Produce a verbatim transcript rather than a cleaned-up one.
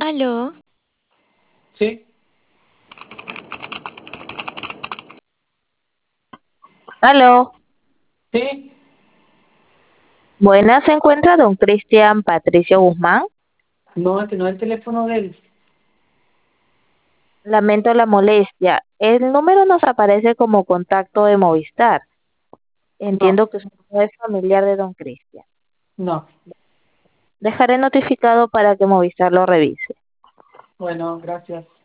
Aló, Sí, Aló, sí, buenas, se encuentra don Cristian Patricio Guzmán. no, este no es el teléfono de él. Lamento la molestia. El número nos aparece como contacto de Movistar. No, Entiendo que usted no es familiar de don Cristian. no. Dejaré notificado para que Movistar lo revise. Bueno, gracias.